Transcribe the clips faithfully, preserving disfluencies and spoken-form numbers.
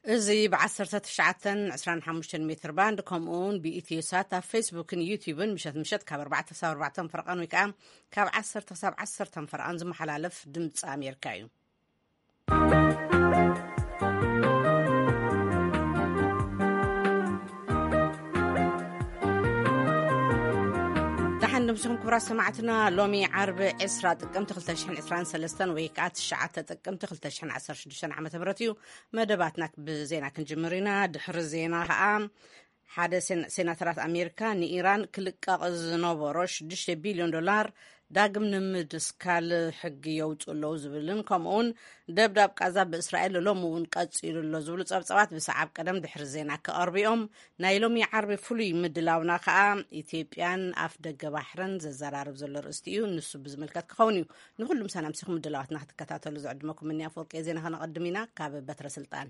إزي بعشرة تشعتن عشرين حمشة متر باند كمون بإتيسات فيسبوك يوتيوبن مشت مشت كبر بعد تصور بعتن فرقان وكام كاب عشرة تصاب عشرة تن فرقان زم حلالف دمت أمريكايو دحن نمسكم كبرى سمعتنا لومي عرب إسرا تقم تخلتشحن إسران سلستان ويكات الشعات تقم تخلتشحن عسر شدشان عمة براتيو مدباتناك بزينا كنجمرينا دحر الزينا خام حدا سيناترات أمريكا نيران كلقاقز نوبروش دشت بليون دولار داقم نمدسكال حق يوت اللو زبلن كمون دبداب قازا بإسرائيل لومون قاتصير اللو زبلو صابصابات بسعاب قدم دحر زينا كأربيهم نايلومي عربي فلوي مدلاونا خام إثيوبيان أفدق بحرن ززرارب زلر استيو نسو بزملكات كخونيو نقول مسانا مسيخ مدلاواتنا حتى كتاتلو زعدمكم مني أفورك إزينا هنقدمينا كاب بتر سلطان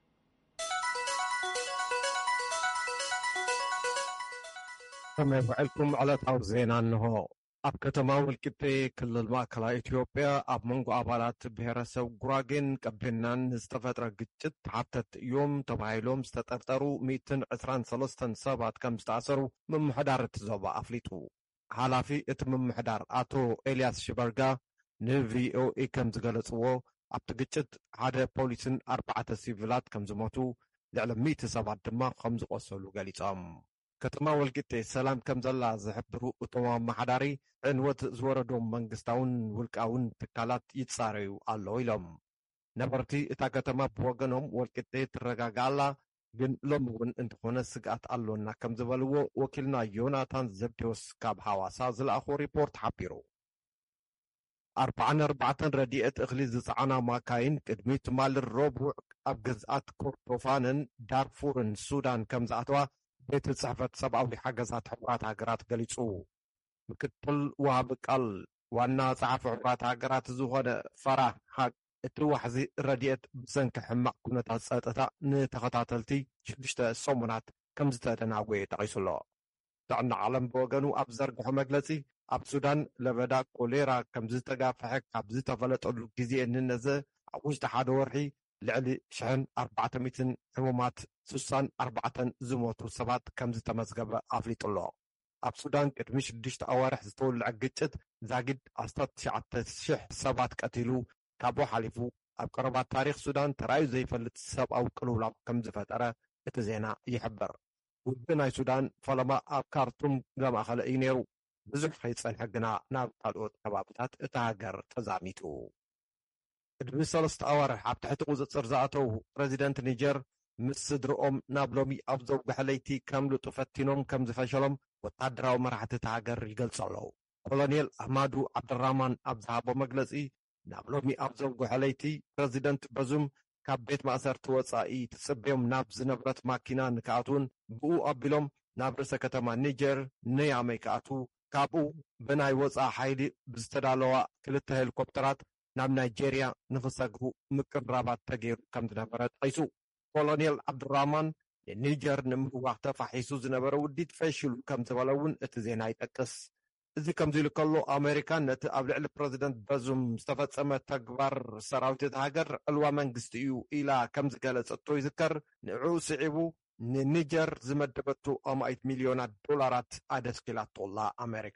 كما يفعلكم على توزينا أنه أب كتما والكتي كل الماكلة إثيوبيا أب منغو أبالات بهرسو غراغين كبنان استفترة قجت عبتت يوم تبعيلوم استطرطروا ميتن عسران سلستن سابات كم استعصروا من محدار تزوبا أفليتو حالافي اتم محدار آتو إلياس شبرغا نفي أو إي كم زغلصوو أب تقجت عادة بوليسن أربعة سيفلات كم زموتو لعلم ميت سابات دما خمز قصولو غاليتام كتما والقتي سلام كم زلا زحبرو اتوام محداري عنوت زوردوم منغستاون ولقاون تكالات يتصاريو الله إلهم نبرتي اتا كتما بوغنهم والقتي ترغاغالا ግን ሎም እውን እንትኾነ ስጋት ኣሎና ከም ዝበልዎ ወኪልና ዮናታን ዘብዴዎስ ካብ ሓዋሳ ዝለኣኾ ሪፖርት ሓቢሩ أربعة أربعة ረዲኤት እኽሊ ዝፀዓና ማካይን ቅድሚ ትማል ረቡዕ ኣብ ግዝኣት ኮርዶፋንን ዳርፉርን ሱዳን ከም ዝኣተዋ ቤት ጽሕፈት ሰብኣዊ ሓገዛት ሕቡራት ሃገራት ገሊጹ ምክትል ወሃቢ ቃል ዋና ጸሓፊ ሕቡራት ሃገራት ዝኾነ ፈራህ ሓቅ እቲ ዋሕዚ ረዲኤት ብሰንኪ ሕማቕ ኩነታት ፀጥታ ንተኸታተልቲ ሽዱሽተ ሰሙናት ከም ዝተደናጎየ ጠቒሱሎ ጥዕና ዓለም ብወገኑ ኣብ ዘርግሖ መግለጺ ኣብ ሱዳን ለበዳ ኮሌራ ከም ዝተጋፍሐ ካብ ዝተፈለጠሉ ግዜ እንነዘ ኣብ ውሽጢ ሓደ ወርሒ ልዕሊ ሽሕን ኣርባዕተ ሚእትን ሕሙማት ስሳን ኣርባዕተን ዝሞቱ ሰባት ከም ዝተመዝገበ ኣፍሊጡሎ ኣብ ሱዳን ቅድሚ ሽዱሽተ ኣዋርሕ ዝተወልዐ ግጭት ዛጊድ ኣስታት ትሽዓተ ሽሕ ሰባት ቀቲሉ ካብኡ ሓሊፉ ኣብ ቀረባት ታሪክ ሱዳን ተራእዩ ዘይፈልጥ ሰብኣዊ ቅልውላው ከም ዝፈጠረ እቲ ዜና ይሕብር ውድብ ናይ ሱዳን ፈለማ ኣብ ካርቱም ዘማእኸለ እዩ ነይሩ ብዙሕ ከይፀንሐ ግና ናብ ካልኦት ከባብታት እታ ሃገር ተዛሚቱ ቅድሚ ሰለስተ ኣዋርሕ ኣብ ትሕቲ ቁፅፅር ዝኣተው ፕረዚደንት ኒጀር ምስ ስድርኦም ናብ ሎሚ ኣብ ዘውግሐ ለይቲ ከምልጡ ፈቲኖም ከም ዝፈሸሎም ወታደራዊ መራሕቲ እታ ሃገር ይገልጹ ኣለዉ ኮሎኔል ኣሕማዱ ዓብድራህማን ኣብ ዝሃቦ መግለጺ ናብ ሎሚ ኣብ ዘውግሐ ለይቲ ፕረዚደንት በዙም ካብ ቤት ማእሰርቲ ወፃኢ ትጽበዮም ናብ ዝነበረት ማኪና ንክኣትውን ብኡ ኣቢሎም ናብ ርእሰ ከተማ ኒጀር ንያመይ ክኣቱ ካብኡ ብናይ ወፃኢ ሓይሊ ብዝተዳለዋ ክልተ ሄሊኮፕተራት ናብ ናይጀርያ ንኽሰግሩ ምቅራባት ተገይሩ ከም ዝነበረ ጠቂሱ ኮሎኔል ዓብድራህማን ንኒጀር ንምህዋኽ ተፋሒሱ ዝነበረ ውዲት ፈሽሉ ከም ዝበለ እውን እቲ ዜና ይጠቅስ እዚ ከምዚ ኢሉ ከሎ ኣሜሪካ ነቲ ኣብ ልዕሊ ፕረዚደንት በዙም ዝተፈጸመ ተግባር ሰራዊት እቲ ሃገር ዕልዋ መንግስቲ እዩ ኢላ ከም ዝገለጸቶ ይዝከር ንዕኡ ስዒቡ ንኒጀር ዝመደበቱ ኣማኢት ሚልዮናት ዶላራት ኣደስኪላቶላ ኣሜሪካ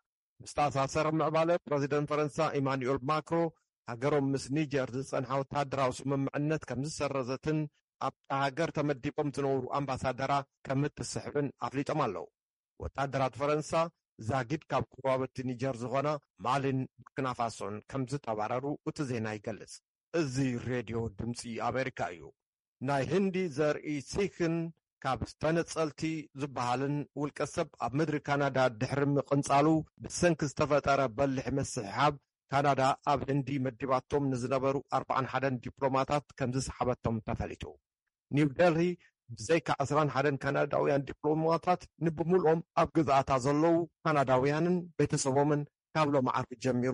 ምስተኣሳሰረ ምዕባለ ፕረዚደንት ፈረንሳ ኢማኑኤል ማክሮ ሃገሮም ምስ ኒጀር ዝጸንሐ ወታደራዊ ስምምዕነት ከም ዝሰረዘትን ኣብታ ሃገር ተመዲቦም ዝነብሩ ኣምባሳደራ ከም እትስሕብን ኣፍሊጦም ኣለዉ ወታደራት ፈረንሳ ዛጊድ ካብ ከባቢቲ ኒጀር ዝኾና ማሊን ቡርኪና ፋሶን ከም ዝተባረሩ እቲ ዜና ይገልጽ እዚ ሬድዮ ድምፂ ኣሜሪካ እዩ ናይ ህንዲ ዘርኢ ሲክን ካብ ዝተነጸልቲ ዝበሃልን ውልቀ ሰብ ኣብ ምድሪ ካናዳ ድሕሪ ምቕንጻሉ ብሰንኪ ዝተፈጠረ በሊሕ መስሕሓብ ካናዳ ኣብ ህንዲ መዲባቶም ንዝነበሩ ኣርባዓን ሓደን ዲፕሎማታት ከም ዝሰሓበቶም ተፈሊጡ ኒው ደልሂ ብዘይካ ዓስራን ሓደን ካናዳውያን ዲፕሎማታት ንብምልኦም ኣብ ግዝኣታ ዘለዉ ካናዳውያንን ቤተሰቦምን ካብ ሎም ዓርቢ ጀሚሩ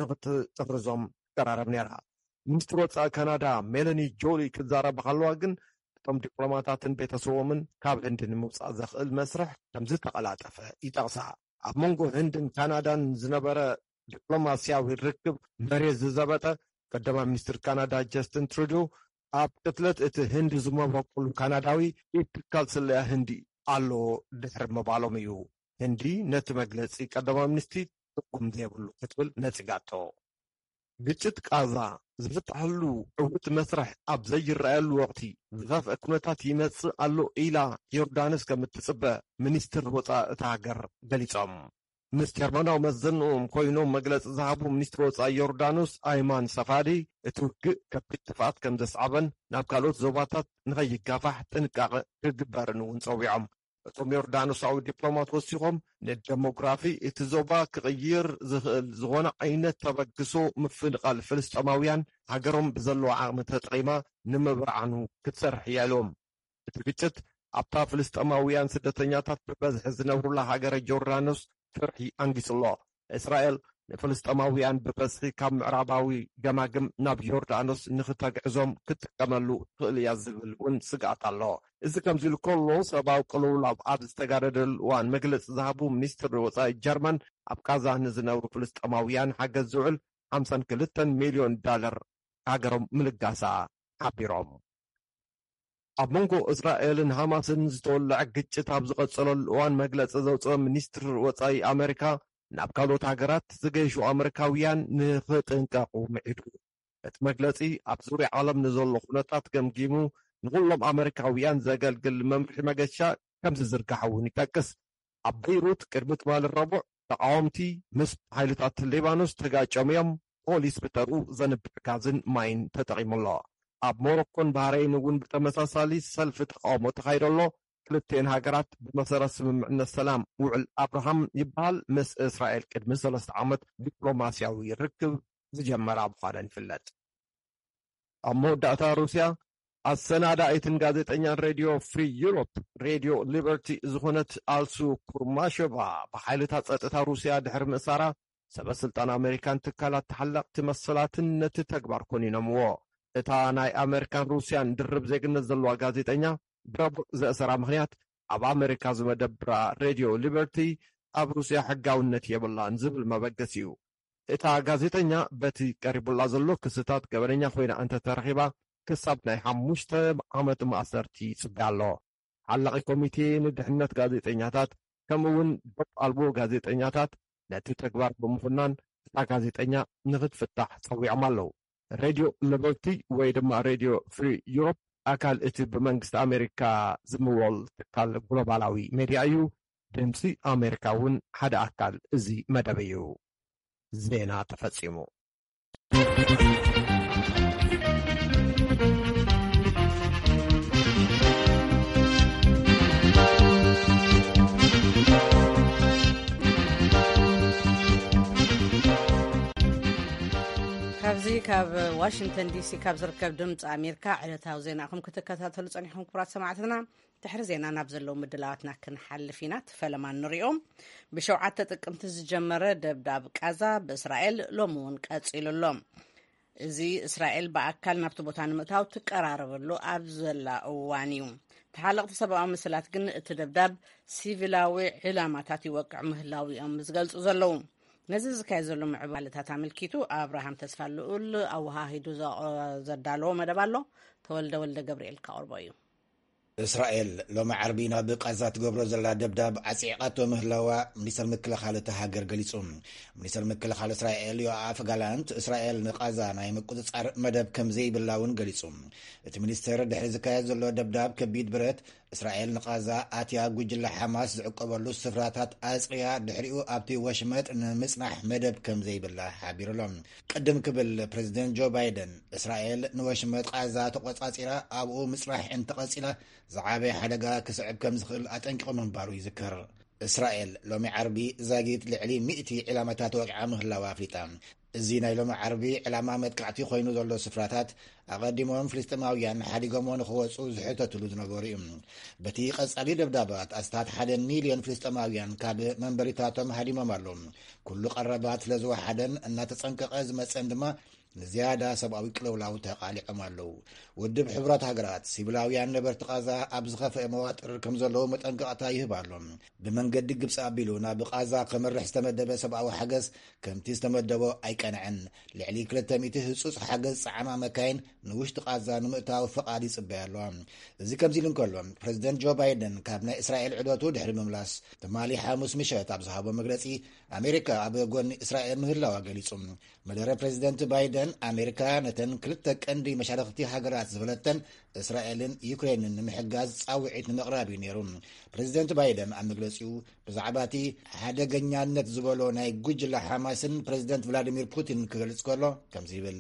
ንኽትጥርዞም ቀራረብ ነይራ ሚኒስትር ወፃኢ ካናዳ ሜላኒ ጆሊ ክዛረባ ከለዋ ግን እቶም ዲፕሎማታትን ቤተሰቦምን ካብ ህንዲ ንምውፃእ ዘኽእል መስርሕ ከም ዝተቐላጠፈ ይጠቕሳ ኣብ መንጎ ህንድን ካናዳን ዝነበረ ዲፕሎማስያዊ ርክብ መሬት ዝዘበጠ ቀዳማይ ሚኒስትር ካናዳ ጀስትን ትሩዶ ኣብ ቅትለት እቲ ህንዲ ዝመበቆሉ ካናዳዊ ይትካል ስለያ ህንዲ ኣሎ ድሕሪ ምባሎም እዩ። ህንዲ ነቲ መግለፂ ቀዳማ ሚኒስትር ጥቁም ዘይብሉ ክትብል ነፂጋቶ። ግጭት ቃዛ ዝፍታሐሉ ዕውት መስርሕ ኣብ ዘይረኣየሉ ወቅቲ ዝኸፍአ ኩነታት ይመጽእ ኣሎ ኢላ ዮርዳኖስ ከም እትጽበ ሚኒስትር ወፃኢ እታ ሃገር ገሊጾም። ምስ ጀርመናዊ መዘንኦም ኮይኖም መግለፂ ዝሃቡ ሚኒስትር ወፃኢ ዮርዳኖስ ኣይማን ሰፋዲ እቲ ውግእ ከቢድ ጥፍኣት ከም ዘስዓበን ናብ ካልኦት ዞባታት ንኸይጋፋሕ ጥንቃቐ ክግበርን እውን ፀዊዖም። እቶም ዮርዳኖሳዊ ዲፕሎማት ወሲኾም ንዴሞግራፊ እቲ ዞባ ክቕይር ዝኽእል ዝኾነ ዓይነት ተበግሶ ምፍንቓል ፍልስጠማውያን ሃገሮም ብዘለዎ ዓቕሚ ተጠቒማ ንምብርዓኑ ክትሰርሕ እያ ኢሎም። እቲ ግጭት ኣብታ ፍልስጠማውያን ስደተኛታት ብበዝሒ ዝነብሩላ ሃገረ ጆርዳኖስ ፍርሒ አንጊጽሎ። እስራኤል ንፍልስጠማውያን ብበዝሒ ካብ ምዕራባዊ ገማግም ናብ ዮርዳኖስ ንኽተግዕዞም ክትጥቀመሉ ትኽእል እያ ዝብል እውን ስጋኣት ኣሎ። እዚ ከምዚ ኢሉ ከሎ ሰብኣዊ ቅልውላው ኣብ ዝተጋደደሉ እዋን መግለፂ ዝሃቡ ሚኒስትሪ ወፃኢ ጀርመን ኣብ ቃዛ ንዝነብሩ ፍልስጠማውያን ሓገዝ ዝውዕል ሓምሳ ወክልተ ሚልዮን ዳለር ሃገሮም ምልጋሳ ሓቢሮም። ኣብ መንጎ እስራኤልን ሃማስን ዝተወልዐ ግጭት ኣብ ዝቐጸለሉ እዋን መግለፂ ዘውፅአ ሚኒስትሪ ወፃኢ ኣሜሪካ ናብ ካልኦት ሃገራት ዝገይሹ ኣሜሪካውያን ንኽጥንቀቑ ምዒዱ። እቲ መግለፂ ኣብ ዙርያ ዓለም ንዘሎ ኩነታት ገምጊሙ ንኩሎም ኣሜሪካውያን ዘገልግል መምርሒ መገሻ ከም ዝዝርጋሕ እውን ይጠቅስ። ኣብ ቤይሩት ቅድሚ ትማሊ ረቡዕ ተቃወምቲ ምስ ሓይልታት ሊባኖስ ተጋጨም እዮም። ፖሊስ ብተርኡ ዘንብዕ ጋዝን ማይን ተጠቒሙሎ። ኣብ ሞሮኮን ባህረይን እውን ብተመሳሳሊ ሰልፊ ተቃውሞ ተኻይደሎ። ክልቴን ሃገራት ብመሰረት ስምምዕነት ሰላም ውዕል አብርሃም ይበሃል ምስ እስራኤል ቅድሚ ሰለስተ ዓመት ዲፕሎማስያዊ ርክብ ዝጀመራ ምዃነን ይፍለጥ። ኣብ መወዳእታ ሩስያ ኣሰናዳኢትን ጋዜጠኛን ሬድዮ ፍሪ ዩሮፕ ሬድዮ ሊበርቲ ዝኾነት ኣልሱ ኩርማሾቫ ብሓይልታት ጸጥታ ሩስያ ድሕሪ ምእሳራ ሰበስልጣን ኣሜሪካን ትካላት ተሓለቕቲ መሰላትን ነቲ ተግባር ኮኒኖምዎ። እታ ናይ ኣሜሪካን ሩስያን ድርብ ዜግነት ዘለዋ ጋዜጠኛ ብረቡዕ ዘእሰራ ምኽንያት ኣብ ኣሜሪካ ዝመደብራ ሬድዮ ሊበርቲ ኣብ ሩስያ ሕጋውነት የብላን ዝብል መበገስ እዩ። እታ ጋዜጠኛ በቲ ቀሪቡላ ዘሎ ክስታት ገበነኛ ኮይና እንተተረኺባ ክሳብ ናይ ሓሙሽተ ዓመት ማእሰርቲ ይጽብያ ኣሎ። ሓላቒ ኮሚቴ ንድሕንነት ጋዜጠኛታት ከምኡውን ዶብ ኣልቦ ጋዜጠኛታት ነቲ ተግባር ብምኹናን እታ ጋዜጠኛ ንኽትፍታሕ ፀዊዖም ኣለዉ። ሬድዮ ሊበርቲ ወይ ድማ ሬድዮ ፍሪ ዩሮፕ ኣካል እቲ ብመንግስቲ ኣሜሪካ ዝምወል ትካል ግሎባላዊ ሜድያ እዩ። ድምፂ ኣሜሪካ እውን ሓደ ኣካል እዚ መደብ እዩ። ዜና ተፈጺሙ። ካብዚ ካብ ዋሽንግተን ዲሲ ካብ ዝርከብ ድምፂ ኣሜሪካ ዕለታዊ ዜናኹም ክትከታተሉ ጸኒሕኩም ክቡራት ሰማዕትና። ድሕሪ ዜና ናብ ዘለዉ ምድላዋትና ክንሓልፍ ኢና። ፈለማ ንሪኦም ብሸውዓተ ጥቅምቲ ዝጀመረ ደብዳብ ቃዛ ብእስራኤል ሎሚ እውን ቀፂሉ ኣሎ። እዚ እስራኤል ብኣካል ናብቲ ቦታ ንምእታው ትቀራረበሉ ኣብ ዘላ እዋን እዩ። ተሓለቕቲ ሰብኣዊ ምስላት ግን እቲ ደብዳብ ሲቪላዊ ዕላማታት ይወቅዕ ምህላዊ እዮም ዝገልጹ ዘለዉ። ነዚ ዝካየድ ዘሎ ምዕባለታት ኣመልኪቱ ኣብርሃም ተስፋ ልኡል ኣወሃሂዱ ዘዳለዎ መደብ ኣሎ። ተወልደ ወልደ ገብርኤል ካቅርቦ እዩ። እስራኤል ሎሚ ዓርቢ ናብ ቃዛ ትገብሮ ዘላ ደብዳብ ዓፂቃቶ ምህላዋ ሚኒስተር ምክልኻል እቲ ሃገር ገሊጹ። ሚኒስተር ምክልኻል እስራኤል ዮአፍ ጋላንት እስራኤል ንቃዛ ናይ ምቁፅጻር መደብ ከም ዘይብላ እውን ገሊጹ። እቲ ሚኒስተር ድሕሪ ዝካየድ ዘሎ ደብዳብ ከቢድ ብረት እስራኤል ንቃዛ ኣትያ ጉጅለ ሓማስ ዝዕቀበሉ ስፍራታት ኣጽርያ ድሕሪኡ ኣብቲ ወሽመጥ ንምጽናሕ መደብ ከም ዘይብላ ሓቢሩሎም። ቅድም ክብል ፕሬዚደንት ጆ ባይደን እስራኤል ንወሽመጥ ቃዛ ተቆጻጺራ ኣብኡ ምጽናሕ እንተቐጺላ ዝዓበየ ሓደጋ ክስዕብ ከም ዝኽእል ኣጠንቂቑ ምንባሩ ይዝከር። እስራኤል ሎሚ ዓርቢ ዛጊት ልዕሊ ሚእቲ ዕላማታት ወቅዓ ምህላዋ ኣፍሊጣ። እዚ ናይ ሎሚ ዓርቢ ዕላማ መጥቃዕቲ ኮይኑ ዘሎ ስፍራታት ኣቐዲሞም ፍልስጥማውያን ሓዲጎሞ ንኽወፁ ዝሕተትሉ ዝነበሩ እዩ። በቲ ቀጻሊ ደብዳባት ኣስታት ሓደ ሚልዮን ፍልስጥማውያን ካብ መንበሪታቶም ሃዲሞም ኣለዉ። ኩሉ ቀረባት ስለዝወሓደን እናተጸንቀቐ ዝመፀን ድማ ንዝያዳ ሰብኣዊ ቅልውላው ተቓሊዖም ኣለዉ ውድብ ሕቡራት ሃገራት ሲቪላውያን ነበርቲ ቃዛ ኣብ ዝኸፍአ መዋጥር ከም ዘለዎ መጠንቀቕታ ይህብ ኣሎ ብመንገዲ ግብፂ ኣቢሉ ናብ ቃዛ ከመርሕ ዝተመደበ ሰብኣዊ ሓገዝ ከምቲ ዝተመደቦ ኣይቀንዐን ልዕሊ ክልተ ሚእቲ ህጹጽ ሓገዝ ጻዕማ መካይን ንውሽጢ ቃዛ ንምእታዊ ፍቓድ ይጽበያ ኣለዋ እዚ ከምዚ ኢሉ እንከሎ ፕረዚደንት ጆ ባይደን ካብ ናይ እስራኤል ዕደቱ ድሕሪ ምምላስ ትማሊ ሓሙስ ምሸት ኣብ ዝሃቦ መግለጺ ኣሜሪካ ኣብ ጎኒ እስራኤል ምህላዋ ገሊጹ መደረ ፕረዚደንት ባይደን ኣሜሪካ ነተን ክልተ ቀንዲ መሻርክቲ ሃገራት ዝበለተን እስራኤልን ዩክሬንን ንምሕጋዝ ጻውዒት ንምቕራብ እዩ ነይሩ ፕረዚደንት ባይደን ኣብ መግለጺኡ ብዛዕባ እቲ ሓደገኛነት ዝበሎ ናይ ጉጅለ ሓማስን ፕረዚደንት ቭላዲሚር ፑቲን ክገልጽ ከሎ ከምዚ ይብል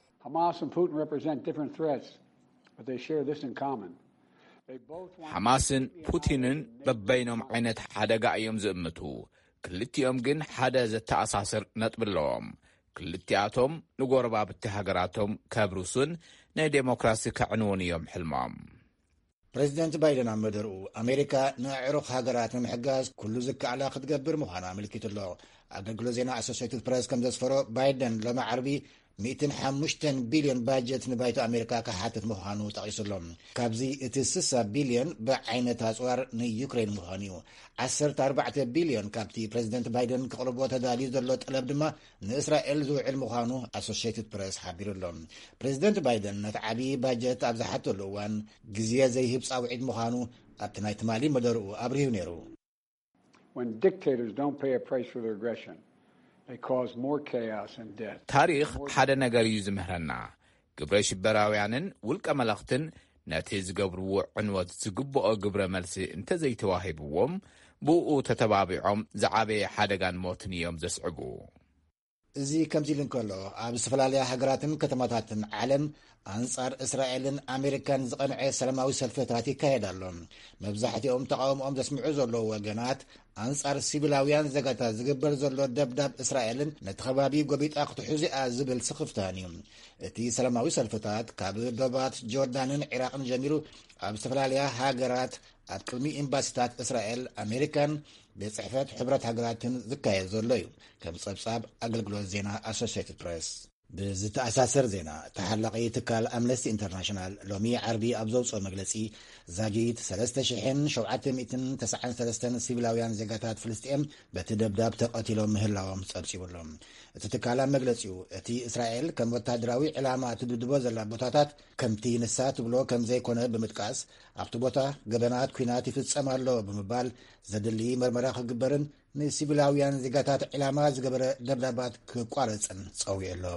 ሓማስን ፑቲንን በበይኖም ዓይነት ሓደጋ እዮም ዝእምቱ ክልቲኦም ግን ሓደ ዘተኣሳስር ነጥቢ ኣለዎም ክልቲኣቶም ንጎረባብቲ ሃገራቶም ከብሩሱን ናይ ዴሞክራሲ ከዕንውን እዮም ሕልሞም ፕረዚደንት ባይደን ኣብ መደርኡ ኣሜሪካ ንዕሩኽ ሃገራት ንምሕጋዝ ኩሉ ዝከኣላ ክትገብር ምዃና ኣመልኪቱ ኣሎ ኣገልግሎት ዜና ኣሶሲየትድ ፕሬስ ከም ዘስፈሮ ባይደን ሎሚ ዓርቢ مئة وخمسة ቢልዮን ባጀት ንባይቶ ኣሜሪካ ካሓትት ምዃኑ ጠቒሱሎም ካብዚ እቲ ስድሳ ቢልዮን ብዓይነት ኣጽዋር ንዩክሬን ምዃኑ እዩ ዓሰርተ ኣርባዕተ ቢልዮን ካብቲ ፕረዚደንት ባይደን ክቕርቦ ተዳልዩ ዘሎ ጠለብ ድማ ንእስራኤል ዝውዕል ምዃኑ ኣሶሲየትድ ፕሬስ ሓቢሩሎም ፕረዚደንት ባይደን ነቲ ዓብዪ ባጀት ኣብ ዝሓተሉ እዋን ግዜ ዘይህብ ጻውዒት ምዃኑ ኣብቲ ናይ ትማሊ መደርኡ ኣብርሂቡ ነይሩ ታሪኽ ሓደ ነገር እዩ ዝምህረና ግብረ ሽበራውያንን ውልቀ መለኽትን ነቲ ዝገብርዎ ዕንወት ዝግብኦ ግብረ መልሲ እንተዘይተዋሂብዎም ብኡ ተተባቢዖም ዝዓበየ ሓደጋን ሞትን እዮም ዘስዕቡ እዚ ከምዚ ኢሉ እንከሎ ኣብ ዝተፈላለያ ሃገራትን ከተማታትን ዓለም ኣንጻር እስራኤልን ኣሜሪካን ዝቐንዐ ሰላማዊ ሰልፍታት ይካየድ ኣሎ መብዛሕትኦም ተቃውሞኦም ዘስምዑ ዘለዉ ወገናት ኣንጻር ሲቪላውያን ዜጋታት ዝግበር ዘሎ ደብዳብ እስራኤልን ነቲ ከባቢ ጎቢጣ ክትሕዚኣ ዝብል ስኽፍታን እዩ እቲ ሰላማዊ ሰልፍታት ካብ ዶባት ጆርዳንን ኢራቅን ጀሚሩ ኣብ ዝተፈላለያ ሃገራት ኣብ ቅድሚ ኤምባሲታት እስራኤል ኣሜሪካን ብጽሕፈት ሕብረት ሃገራትን ዝካየድ ዘሎ እዩ ከም ጸብጻብ ኣገልግሎት ዜና ኣሶሲየትድ ፕሬስ ብዝተኣሳሰር ዜና ተሓላቂ ትካል ኣምነስቲ ኢንተርናሽናል ሎሚ ዓርቢ ኣብ ዘውፅኦ መግለጺ ዛጊት ሰለስተ ሽሕ ሸውዓተ ሚእትን ተስዓን ሰለስተን ሲቪላውያን ዜጋታት ፍልስጥኤም በቲ ደብዳብ ተቐቲሎም ምህላዎም ጸብጺቡሎም እቲ ትካል ኣብ መግለጺኡ እቲ እስራኤል ከም ወታደራዊ ዕላማ ትድድቦ ዘላ ቦታታት ከምቲ ንሳ ትብሎ ከም ዘይኮነ ብምጥቃስ ኣብቲ ቦታ ገበናት ኩናት ይፍጸም ኣሎ ብምባል ዘድሊ መርመራ ክግበርን ንሲቪላውያን ዜጋታት ዕላማ ዝገበረ ደብዳባት ክቋረፅን ጸዊዑ ኣሎ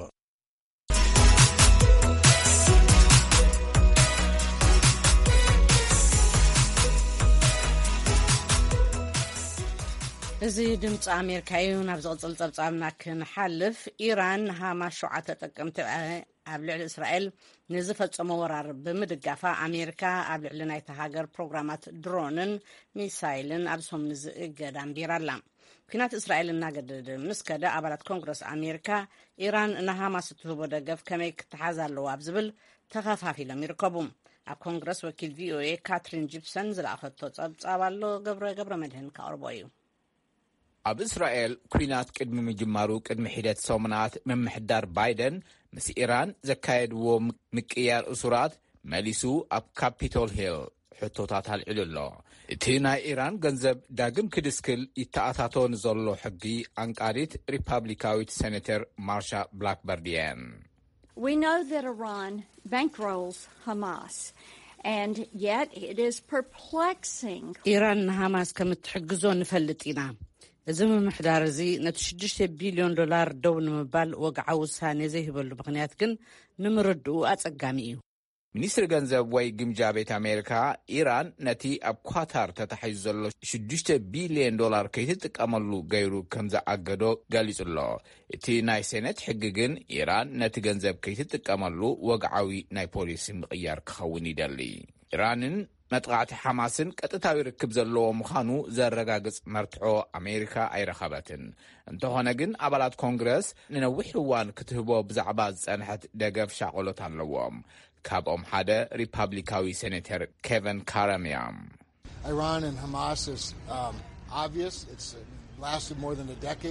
እዚ ድምፂ ኣሜሪካ እዩ ናብ ዝቕፅል ጸብጻብና ክንሓልፍ ኢራን ሃማስ ሸውዓተ ጠቀምቲ ኣብ ልዕሊ እስራኤል ንዝፈጸሞ ወራር ብምድጋፋ ኣሜሪካ ኣብ ልዕሊ ናይቲ ሃገር ፕሮግራማት ድሮንን ሚሳይልን ኣብ ሰሙን ዝእገዳ ኣንቢራ ኣላ ኩናት እስራኤል እናገደደ ምስ ከደ ኣባላት ኮንግረስ ኣሜሪካ ኢራን ንሃማስ እትህቦ ደገፍ ከመይ ክትሓዝ ኣለዋ ኣብ ዝብል ተኸፋፊሎም ይርከቡ ኣብ ኮንግረስ ወኪል ቪኦኤ ካትሪን ጂፕሰን ዝለኣኸቶ ጸብጻብ ኣሎ ገብረ ገብረ መድህን ካቕርቦ እዩ ኣብ እስራኤል ኩናት ቅድሚ ምጅማሩ ቅድሚ ሒደት ሰሙናት ምምሕዳር ባይደን ምስ ኢራን ዘካየድዎ ምቅያር እሱራት መሊሱ ኣብ ካፒቶል ሂል ሕቶታት ኣልዒሉ ኣሎ እቲ ናይ ኢራን ገንዘብ ዳግም ክድስክል ይተኣታቶ ንዘሎ ሕጊ ኣንቃሪት ሪፓብሊካዊት ሴኔተር ማርሻ ብላክበርዲየን We know that Iran bankrolls Hamas and yet it is perplexing ኢራን ንሃማስ ከም እትሕግዞ ንፈልጥ ኢና እዚ ምምሕዳር እዚ ነቲ ሽዱሽተ ቢልዮን ዶላር ደው ንምባል ወግዓዊ ውሳኔ ዘይህበሉ ምክንያት ግን ንምርድኡ ኣጸጋሚ እዩ ሚኒስትሪ ገንዘብ ወይ ግምጃ ቤት ኣሜሪካ ኢራን ነቲ ኣብ ኳታር ተታሒዙ ዘሎ ሽዱሽተ ቢልዮን ዶላር ከይትጥቀመሉ ገይሩ ከም ዝኣገዶ ገሊጹ ኣሎ እቲ ናይ ሴኔት ሕጊ ግን ኢራን ነቲ ገንዘብ ከይትጥቀመሉ ወግዓዊ ናይ ፖሊሲ ምቕያር ክኸውን ይደሊ ኢራንን መጥቃዕቲ ሓማስን ቀጥታዊ ርክብ ዘለዎ ምዃኑ ዘረጋግጽ መርትዖ ኣሜሪካ ኣይረኸበትን እንተኾነ ግን ኣባላት ኮንግረስ ንነዊሕ እዋን ክትህቦ ብዛዕባ ዝጸንሐት ደገፍ ሻቆሎት ኣለዎም ካብኦም ሓደ ሪፓብሊካዊ ሴኔተር ኬቨን ካራሚያም Iran and Hamas is um, obvious. It's lasted more than a decade.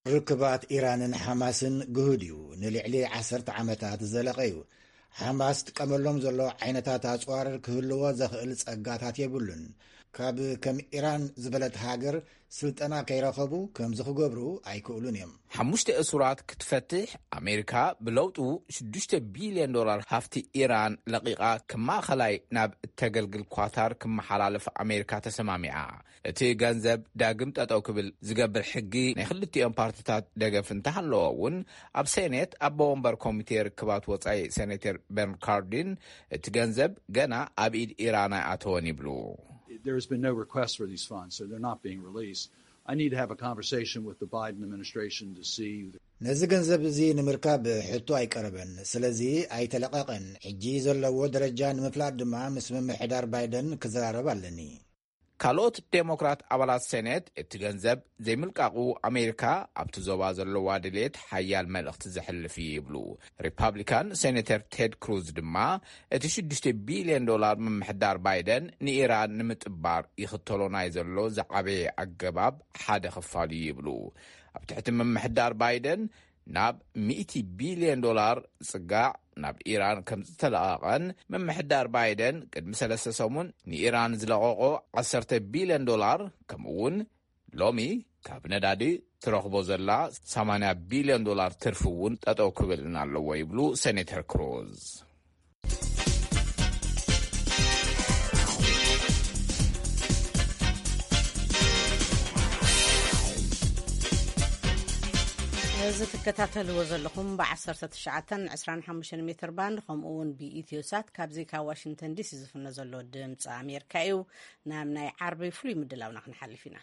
ርክባት ኢራንን ሓማስን ግህድዩ ንልዕሊ ዓሰርተ ዓመታት ዘለቐዩ ሓማስ ጥቀመሎም ዘሎ ዓይነታት ኣጽዋር ክህልዎ ዘኽእል ጸጋታት የብሉን ካብ ከም ኢራን ዝበለት ሃገር ስልጠና ከይረኸቡ ከም ዝኽገብሩ ኣይክእሉን እዮም። ሓሙሽተ እሱራት ክትፈትሕ ኣሜሪካ ብለውጡ ሽዱሽተ ቢልዮን ዶላር ሃፍቲ ኢራን ለቂቓ ከማኸላይ ናብ እተገልግል ኳታር ክመሓላለፍ ኣሜሪካ ተሰማሚዓ። እቲ ገንዘብ ዳግም ጠጠው ክብል ዝገብር ሕጊ ናይ ክልቲኦም ፓርቲታት ደገፍ እንተሃለዎ እውን ኣብ ሴኔት ኣቦ ወንበር ኮሚቴ ርክባት ወፃኢ ሴኔተር ቤርን ካርዲን እቲ ገንዘብ ገና ኣብ ኢድ ኢራን ኣይኣተወን ይብሉ። There's been no request for these funds, so they're not being released. I need to have a conversation with the Biden administration to see... ነዚ ገንዘብ እዚ ንምርካብ ሕቶ ኣይቀረበን፣ ስለዚ ኣይተለቐቐን። ሕጂ ዘለዎ ደረጃ ንምፍላጥ ድማ ምስ ምምሕዳር ባይደን ክዘራረብ ኣለኒ። ካልኦት ዴሞክራት ኣባላት ሴኔት እቲ ገንዘብ ዘይምልቃቑ ኣሜሪካ ኣብቲ ዞባ ዘለዋ ድሌት ሓያል መልእኽቲ ዘሕልፍ ይብሉ። ሪፓብሊካን ሴኔተር ቴድ ክሩዝ ድማ እቲ ሽዱሽተ ቢልዮን ዶላር ምምሕዳር ባይደን ንኢራን ንምጥባር ይኽተሎ ናይ ዘሎ ዝዓበየ ኣገባብ ሓደ ክፋሉ ይብሉ። ኣብ ትሕቲ ምምሕዳር ባይደን ናብ ሚእቲ ቢልዮን ዶላር ጽጋዕ ናብ ኢራን ከም ዝተለቐቐን ምምሕዳር ባይደን ቅድሚ ሰለስተ ሰሙን ንኢራን ዝለቐቆ ዓሰርተ ቢልዮን ዶላር ከምኡውን ሎሚ ካብ ነዳዲ ትረኽቦ ዘላ ሰማንያ ቢልዮን ዶላር ትርፊ እውን ጠጠው ክብልን ኣለዎ ይብሉ ሴኔተር ክሩዝ። እዚ ትከታተልዎ ዘለኹም ብዓሰርተ ትሽዓተን ዕስራን ሓሙሽተን ሜትር ባንድ ከምኡውን ብኢትዮሳት ካብዚ ካብ ዋሽንግተን ዲሲ ዝፍነ ዘሎ ድምፂ ኣሜሪካ እዩ። ናብ ናይ ዓርቢ ፍሉይ ምድላውና ክንሓልፍ ኢና።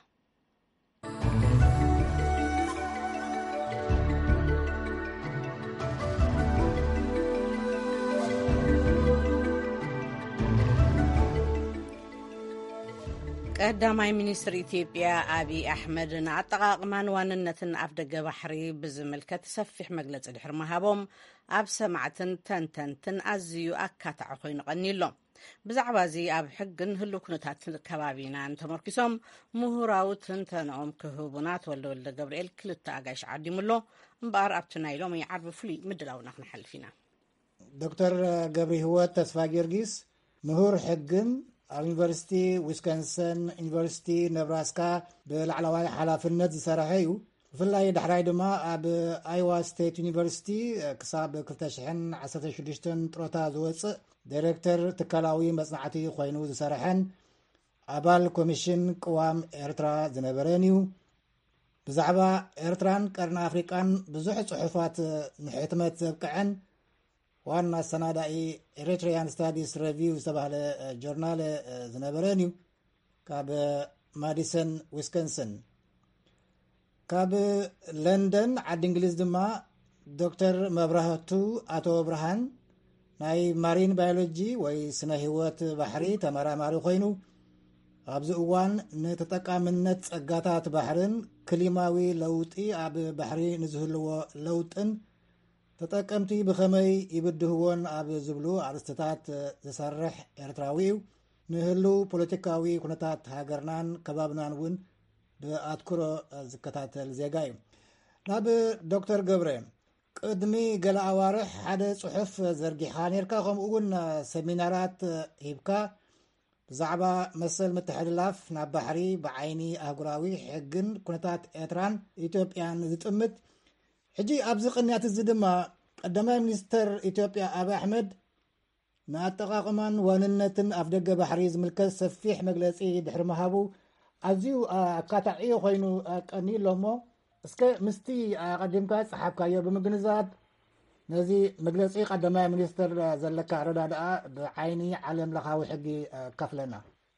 ቀዳማይ ሚኒስትር ኢትዮጵያ አብይ አሕመድ ንኣጠቓቕማን ዋንነትን ኣፍ ደገ ባሕሪ ብዝምልከት ሰፊሕ መግለፂ ድሕሪ ምሃቦም ኣብ ሰማዕትን ተንተንትን ኣዝዩ ኣካታዕ ኮይኑ ቀኒሎም። ብዛዕባ እዚ ኣብ ሕግን ህልው ኩነታት ከባቢናን ተመርኪሶም ምሁራዊ ትንተንኦም ክህቡና ተወልደ ወልደ ገብርኤል ክልተ ኣጋይሽ ዓዲሙሎ እምበኣር ኣብቲ ናይ ሎሚ ዓርቢ ፍሉይ ምድላውና ክንሓልፍ ኢና። ዶክተር ገብሪ ህይወት ተስፋ ጊዮርጊስ ምሁር ሕግን ኣብ ዩኒቨርሲቲ ዊስኮንሰን ዩኒቨርሲቲ ነብራስካ ብላዕለዋይ ሓላፍነት ዝሰርሐ እዩ። ብፍላይ ዳሕራይ ድማ ኣብ ኣይዋ ስቴት ዩኒቨርሲቲ ክሳብ ክልተ ሽሕን ዓሰርተ ሽዱሽተን ጥሮታ ዝወፅእ ዳይሬክተር ትካላዊ መጽናዕቲ ኮይኑ ዝሰርሐን ኣባል ኮሚሽን ቅዋም ኤርትራ ዝነበረን እዩ። ብዛዕባ ኤርትራን ቀርኒ ኣፍሪቃን ብዙሕ ጽሑፋት ንሕትመት ዘብቅዐን ዋና ሰናዳኢ ኤሪትሪያን ስታዲስ ሬቪው ዝተባህለ ጆርናል ዝነበረን እዩ ካብ ማዲሰን ዊስኮንሰን። ካብ ለንደን ዓዲ እንግሊዝ ድማ ዶክተር መብራህቱ ኣቶ ብርሃን ናይ ማሪን ባዮሎጂ ወይ ስነ ህይወት ባሕሪ ተመራማሪ ኮይኑ ኣብዚ እዋን ንተጠቃምነት ጸጋታት ባሕርን ክሊማዊ ለውጢ ኣብ ባሕሪ ንዝህልዎ ለውጥን ተጠቀምቲ ብኸመይ ይብድህዎን ኣብ ዝብሉ ኣርእስትታት ዝሰርሕ ኤርትራዊ እዩ። ንህልው ፖለቲካዊ ኩነታት ሃገርናን ከባብናን እውን ብኣትኩሮ ዝከታተል ዜጋ እዩ። ናብ ዶክተር ገብረ ቅድሚ ገለ ኣዋርሕ ሓደ ጽሑፍ ዘርጊኻ ነርካ፣ ከምኡ እውን ሰሚናራት ሂብካ ብዛዕባ መሰል ምትሕልላፍ ናብ ባሕሪ ብዓይኒ ኣህጉራዊ ሕግን ኩነታት ኤርትራን ኢትዮጵያን ዝጥምት ሕጂ ኣብዚ ቅንያት እዚ ድማ ቀዳማይ ሚኒስተር ኢትዮጵያ አብይ አሕመድ ንኣጠቓቕማን ዋንነትን ኣፍ ደገ ባሕሪ ዝምልከት ሰፊሕ መግለፂ ድሕሪ ምሃቡ ኣዝዩ ኣካታዒ ኮይኑ ቀኒሎ እሞ እስከ ምስቲ ቀዲምካ ፀሓፍካዮ ብምግንዛብ ነዚ መግለፂ ቀዳማይ ሚኒስተር ዘለካ ረዳድኣ ብዓይኒ ዓለም ለኻዊ ሕጊ ከፍለና።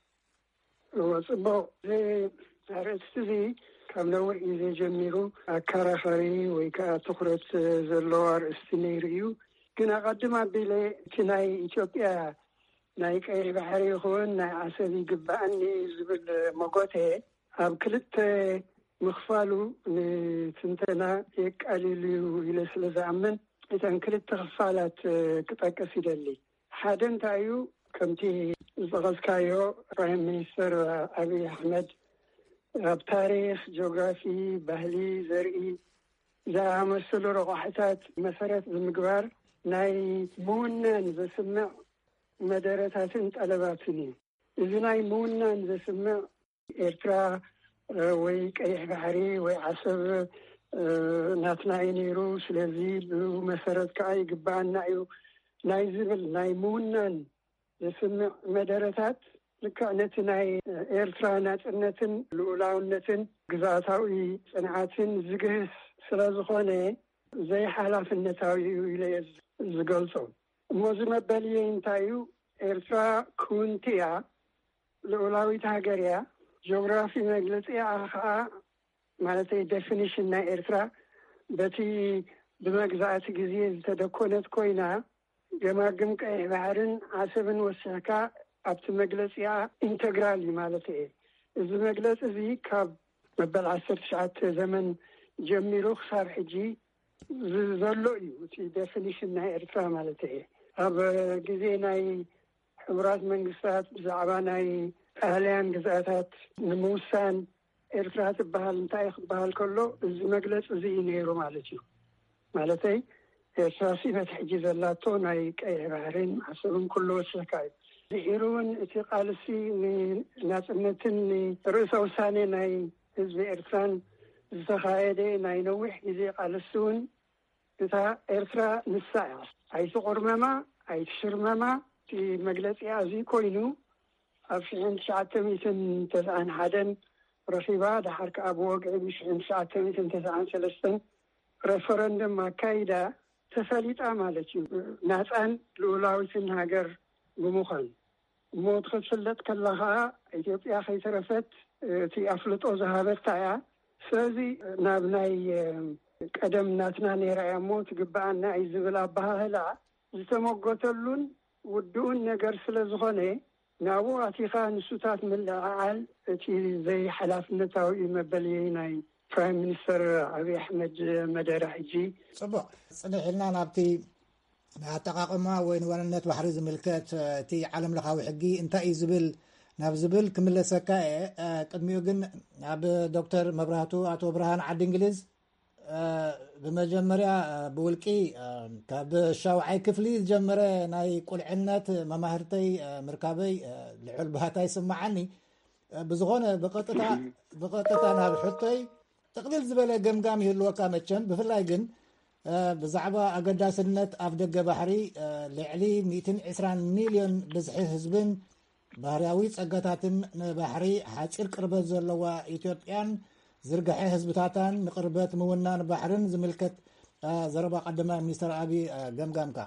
ጽቡቕ ኣርእስቲ እዚ ካብ ነዊሕ ግዜ ጀሚሩ ኣከራኻሪ ወይ ከዓ ትኩረት ዘለዎ ኣርእስቲ ነይሩ እዩ። ግን ኣቐድማ ኣቢለ እቲ ናይ ኢትዮጵያ ናይ ቀይሕ ባሕሪ ይኹን ናይ ዓሰብ ይግባአኒ ዝብል መጎቴ ኣብ ክልተ ምኽፋሉ ንትንተና የቃሊሉ ኢለ ስለ ዝኣምን እተን ክልተ ክፋላት ክጠቅስ ይደሊ። ሓደ እንታይ እዩ ከምቲ ዝጠቐስካዮ ፕራይም ሚኒስተር አብይ አሕመድ ኣብ ታሪክ ጂኦግራፊ ባህሊ ዘርኢ ዝኣመሰሉ ረቑሕታት መሰረት ብምግባር ናይ ምውናን ዘስምዕ መደረታትን ጠለባትን እዩ። እዚ ናይ ምውናን ዘስምዕ ኤርትራ ወይ ቀይሕ ባሕሪ ወይ ዓሰብ ናትና እዩ ነይሩ፣ ስለዚ ብመሰረት ከዓ ይግባአና እዩ ናይ ዝብል ናይ ምውናን ዘስምዕ መደረታት ልክዕ ነቲ ናይ ኤርትራ ናጽነትን ልኡላውነትን ግዛታዊ ጽንዓትን ዝግህስ ስለ ዝኾነ ዘይሓላፍነታዊ እዩ ኢለ ዝገልጾ እሞ ዝመበልየ እንታይ እዩ ኤርትራ ክውንቲያ ልኡላዊት ሃገር እያ ጂኦግራፊ መግለፂያ ከዓ ማለት ዴፊኒሽን ናይ ኤርትራ በቲ ብመግዛእቲ ግዜ ዝተደኮነት ኮይና ገማግም ቀይሕ ባሕርን ዓሰብን ወሲሕካ ኣብቲ መግለፂያ ኢንተግራል ማለት እየ። እዚ መግለፂ እዚ ካብ መበል ዓሰርተ ትሽዓተ ዘመን ጀሚሩ ክሳብ ሕጂ ዘሎ እዩ እቲ ዴፊኒሽን ናይ ኤርትራ ማለት እየ። ኣብ ግዜ ናይ ሕቡራት መንግስታት ብዛዕባ ናይ ጣልያን ግዛእታት ንምውሳን ኤርትራ ትበሃል እንታይ ክበሃል ከሎ እዚ መግለፂ እዚ ነይሩ ማለት እዩ። ማለተይ ኤርትራ ሲበት ሕጂ ዘላቶ ናይ ቀይሕ ባሕርን ዓሰብን ኩሉ ወሲሕካ እዩ። ድሒሩውን እቲ ቃልሲ ናጽነትን ርእሰ ውሳኔ ናይ ህዝቢ ኤርትራን ዝተኻየደ ናይ ነዊሕ ግዜ ቃልሲ እውን እታ ኤርትራ ንሳ እያ ኣይትቁርመማ ኣይትሽርመማ እቲ መግለፂያ እዚ ኮይኑ ኣብ ሽሕን ትሽዓተ ሚእትን ተስዓን ሓደን ረኺባ ድሓር ከዓ ብወግዒ ብሽሕን ትሽዓተ ሚእትን ተስዓን ሰለስተን ሬፈረንደም ኣካይዳ ተሰሊጣ ማለት እዩ ናፃን ልኡላዊትን ሃገር ብምዃን እሞ ትኽትፍለጥ ከላ ከዓ ኢትዮጵያ ከይተረፈት እቲ ኣፍልጦ ዝሃበታ እያ። ስለዚ ናብ ናይ ቀደም ናትና ነይራ እያ እሞ ትግባአና እዩ ዝብል ኣባህላ ዝተመጎተሉን ውድኡን ነገር ስለ ዝኾነ ናብኡ ኣቲኻ ንሱታት ምልዕዓል እቲ ዘይሓላፍነታዊ መበልየ ናይ ፕራይም ሚኒስተር ኣብይ ኣሕመድ መደረ ሕጂ ጽቡቕ ጽንሕ ኢልና ናብቲ ኣጠቃቅማ ወይ ንዋንነት ባሕሪ ዝምልከት እቲ ዓለም ለኻዊ ሕጊ እንታይ እዩ ዝብል ናብ ዝብል ክምለሰካ እየ። ቅድሚኡ ግን ናብ ዶክተር መብራህቱ ኣቶ ብርሃን ዓዲ እንግሊዝ ብመጀመርያ ብውልቂ ካብ ሻውዓይ ክፍሊ ዝጀመረ ናይ ቁልዕነት መማህርተይ ምርካበይ ልዑል ባህታ ይስማዓኒ ብዝኾነ ብቐጥታ ብቐጥታ ናብ ሕቶይ ጥቕልል ዝበለ ገምጋም ይህልወካ መቸም ብፍላይ ግን ብዛዕባ ኣገዳስነት ኣብ ደገ ባሕሪ ልዕሊ ሚእትን ዒስራን ሚልዮን ብዝሒ ህዝብን ባህርያዊ ጸጋታትን ንባሕሪ ሓፂር ቅርበት ዘለዋ ኢትዮጵያን ዝርግሐ ህዝብታታን ንቅርበት ምውናን ባሕርን ዝምልከት ዘረባ ቀዳማይ ሚኒስትር ኣብይ ገምጋምካ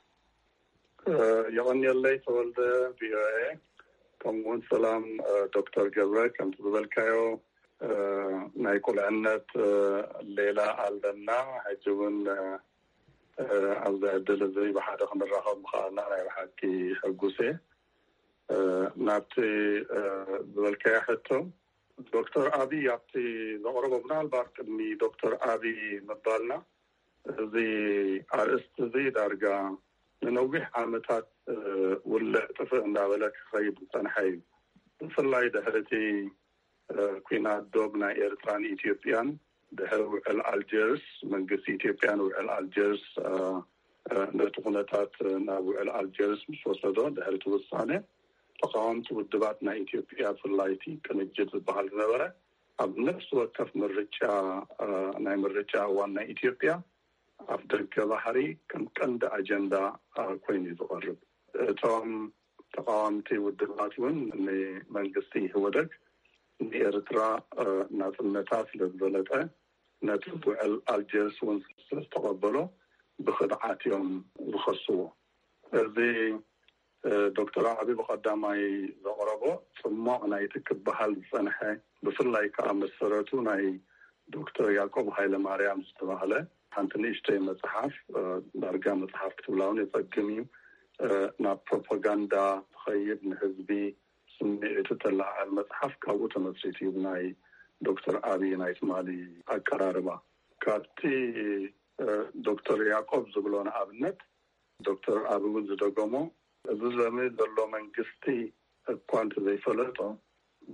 የቀኒየለይ ተወልደ ቪኦኤ ከምውን ሰላም ዶክተር ገብረ ከምቲ ዝበልካዮ ናይ ቁልዕነት ሌላ ኣለና ሕጂ እውን ኣብዚ ዕድል እዚ ብሓደ ክንራኸብ ምኽኣልና ናይ ብሓቂ ሕጉሴ ናብቲ ዝበልካዮ ሕቶ ዶክተር ኣብይ ኣብቲ ዘቕረቦ ምናልባት ቅድሚ ዶክተር ኣብይ ምባልና እዚ ኣርእስቲ እዚ ዳርጋ ንነዊሕ ዓመታት ውልዕ ጥፍእ እንዳበለ ክኸይድ ዝፀንሐ እዩ። ብፍላይ ድሕርቲ ኩናት ዶብ ናይ ኤርትራን ኢትዮጵያን ድሕሪ ውዕል ኣልጀርስ መንግስቲ ኢትዮጵያን ውዕል ኣልጀርስ ነቲ ኩነታት ናብ ውዕል ኣልጀርስ ምስ ወሰዶ ድሕሪ ውሳነ ተቃወምቲ ውድባት ናይ ኢትዮጵያ ብፍላይቲ ቅንጅት ዝበሃል ዝነበረ ኣብ ነፍሲ ወከፍ ምርጫ ናይ ምርጫ እዋን ናይ ኢትዮጵያ ኣብ ደገ ባሕሪ ከም ቀንዲ ኣጀንዳ ኮይኑ ዝቐርብ እቶም ተቃወምቲ ውድባት እውን ንመንግስቲ ህወደግ ንኤርትራ ናጽነታ ስለ ዝበለጠ ነቲ ውዕል ኣልጀርስ እውን ስለዝተቐበሎ ብኽድዓት እዮም ዝኸስዎ። እዚ ዶክተር ኣብይ ብቐዳማይ ዘቕረቦ ጽማቕ ናይቲ ክበሃል ዝጸንሐ ብፍላይ ከዓ መሰረቱ ናይ ዶክተር ያዕቆብ ሃይለማርያም ዝተባህለ ሓንቲ ንእሽተይ መጽሓፍ ዳርጋ መጽሓፍ ክትብላ እውን የጸግም እዩ ናብ ፕሮፓጋንዳ ትኸይድ ንህዝቢ ስምዒቱ ተላዓል መጽሓፍ ካብኡ ተመስሪቱ እዩ ናይ ዶክተር ኣብይ ናይ ትማሊ ኣቀራርባ ካብቲ ዶክተር ያዕቆብ ዝብሎ ንኣብነት ዶክተር ኣብይ እውን ዝደገሞ እዚ ዘመን ዘሎ መንግስቲ እኳ እንተዘይፈለጦ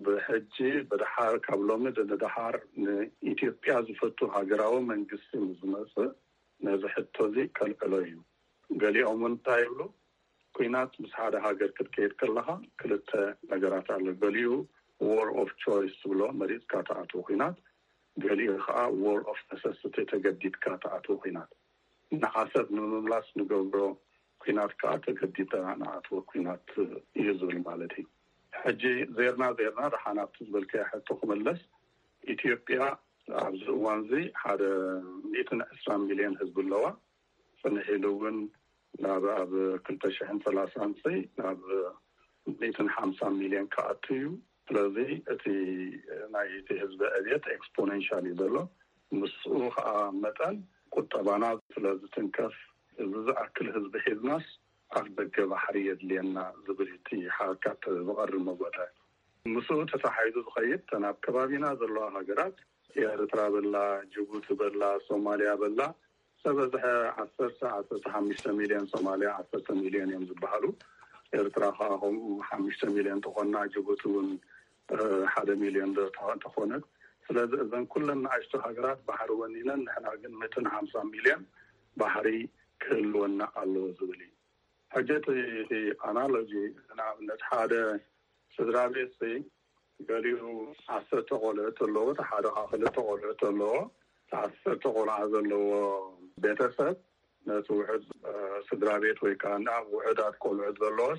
بحجي بدحار كابلومي ددحار إثيوبيا زفتو هاجراو من قسم زمسة نزحتو زي كالقلويو قالي أمون تايبلو كوينات مسحادة هاجر كتكيد كلها كلتا نجرات على قاليو war of choice بلو مريض كاتعاتو كوينات قالي خا war of necessity تجديد كاتعاتو كوينات نحاسب نملاس نقبرو كوينات كاتا تجديد نعاتو كوينات يزول مالتي حجي زيرنا زيرنا رحنا تزبل كاحد تخملس إثيوبيا عبز وانزي هذا مئتين عشرين مليون حزب الله فنحيلون ناب أب كنت شحن ثلاثة سي ناب مئتين خمسة مليون كاتيو لذي أتي نايتي حزب أبيت exponentially دلو مسؤول مثلا كنت أبانا لذي تنكف إذا أكل حزب حزناس أخذك بحرية لأن زبرتي حركات بغر المبادئ مسؤول تتحيز خيط تناب كبابينا ذلها هجرات إيرترا بالله جيبوتي بالله صوماليا بالله سبزها عشر ساعة خمسة مليون صوماليا عشرة مليون يوم زبحلو إيرترا هم خمسة مليون تخونا جيبوتون حدا مليون تخونك فلذا إذن كلنا عشتو هجرات بحر ونينا نحن عقل مئتين خمسة مليون بحري كل ونا الله زبلي حاجتي هي أنالوجي أنا نتحدى سدرابي سي قالوا عشرة تقولت اللو تحدى آخر تقولت اللو عشرة تقول هذا اللو بيتسد ناس واحد سدرابيت ويكان وعدات كل عد اللوس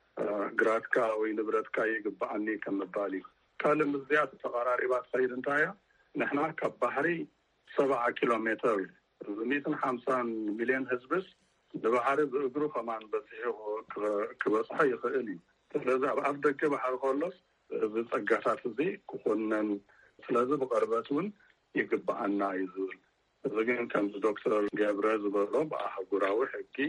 جراتكا وينبرتكا يجب عني كم بالي كلام زيادة تقاريرات خير انتايا نحنا كبحري سبعة كيلومتر مئتين وخمسين مليون حزبس بحر بقرو كمان بس هو كبصحي خالي لذا أبدأ كبحر خالص بتسقطات زي كونن لذا بقرباتون يجب عنا يزول لكن كان دكتور جابرز برضو بحقراوي حكي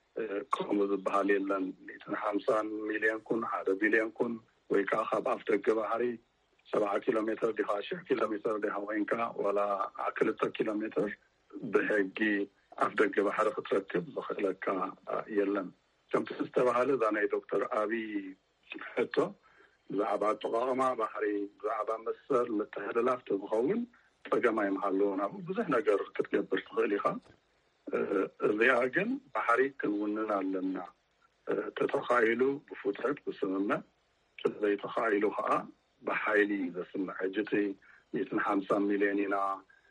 كم بحالي لن مئتين وخمسين مليون كون هذا بليون كون ويكا خاب أبدأ كبحري سبعة كيلومتر ده عشرة كيلومتر ده هواينكا ولا عقلة كيلومتر بهجي أفضل كبحر تركب بخلك يلن كم تستوى هذا أنا دكتور أبي حتى زعبات طقامة بحري زعبة مصر للتهدلات تبغون فجمع يمحلون أبو بزحنا جر كتجيب برتغاليها الرياجن بحري كوننا لنا تتخيلوا بفترة بسمنا كذا يتخيلوها بحالي إذا سمع حاجتي مئتين وخمسين مليوننا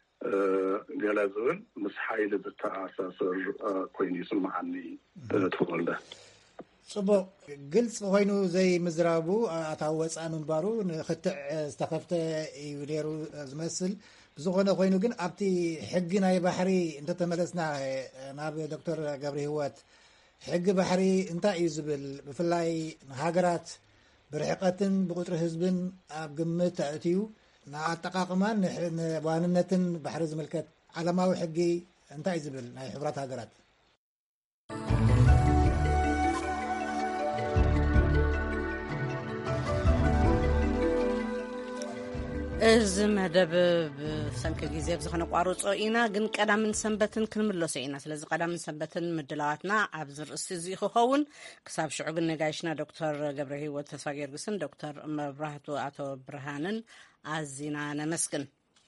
جلازول مش حيل بالتعاسر كويني سمعني تقول صبو قلت وينو زي مزرابو اتعوص انو بارو نختع استخفت يديرو زمسل بزغونه وينو جن ابتي حقنا بحري انت تملسنا ناب دكتور جبري هوات حق بحري انت يزبل بفلاي هاجرات برحقتن بقطر حزبن ابقمت اتيو نا تقاقمان واننتن بحر زملكت علماوي حقي انت يزبل ناي حبرات هاجرات እዚ መደብ ብሰንኪ ግዜ ብዝኾነ ቋርፆ ኢና ግን ቀዳምን ሰንበትን ክንምለሶ ኢና ስለዚ ቀዳምን ሰንበትን ምድላዋትና ኣብ ዝርእሲ እዚ ክኸውን ክሳብ ሽዑ ግን ነጋይሽና ዶክተር ገብረ ህይወት ተስፋ ጌርግስን ዶክተር መብራህቱ አቶ ብርሃንን ኣዚና ነመስግን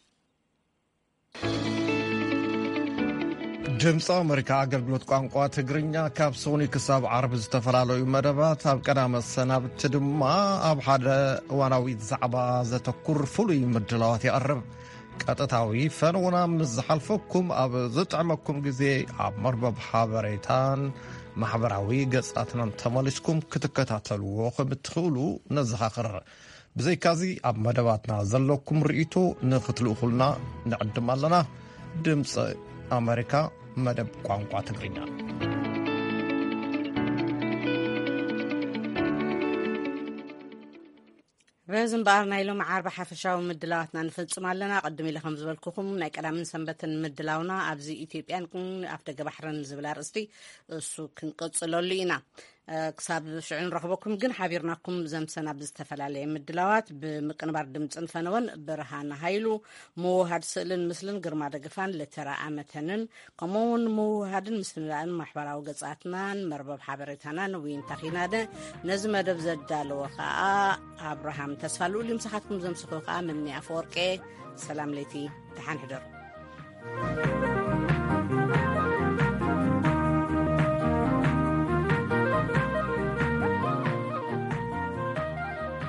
ድምፂ ኣሜሪካ ኣገልግሎት ቋንቋ ትግርኛ ካብ ሶኒ ክሳብ ዓርቢ ዝተፈላለዩ መደባት ኣብ ቀዳመ ሰናብቲ ድማ ኣብ ሓደ እዋናዊት ዛዕባ ዘተኩር ፍሉይ ምድላዋት ይቐርብ ቀጥታዊ ፈንውና ምስ ዝሓልፈኩም ኣብ ዝጥዕመኩም ግዜ ኣብ መርበብ ሓበሬታን ማሕበራዊ ገጻትናን ተመሊስኩም ክትከታተልዎ ከም እትኽእሉ ነዘኻኽር ብዘይካዚ ኣብ መደባትና ዘለኩም ርእይቶ ንኽትልእኹልና ንዕድም ኣለና ድምፂ ኣሜሪካ መደብ ቋንቋ ትግርኛ በዝም ባርና ኢሎም ዓርባ ሓፈሻዊ ምድላዋትና ንፈጽም ኣለና ቀድም ኢለ ከም ዝበልኩኹም ናይ ቀዳምን ሰንበትን ምድላውና ኣብዚ ኢትዮጵያን ኣፍ ደገ ባሕርን ዝብል ኣርእስቲ እሱ ክንቀጽለሉ ኢና ክሳብ ሽዑ ንረኽበኩም ግን ሓቢርናኩም ዘምሰና ብዝተፈላለየ ምድላዋት ብምቅንባር ድምፅን ፈነወን ብርሃን ሃይሉ ምውሃድ ስእልን ምስልን ግርማ ደግፋን ለተረኣመተንን ከምኡውን ምውሃድን ምስልን ማሕበራዊ ገጻትናን መርበብ ሓበሬታናን ውይንታ ኺናደ ነዚ መደብ ዘዳለወ ከዓ ኣብርሃም ተስፋልኡ ልምስኻትኩም ዘምስኾ ከዓ ምኒ ኣፈወርቄ ሰላም ለይቲ ተሓን ሕደሩ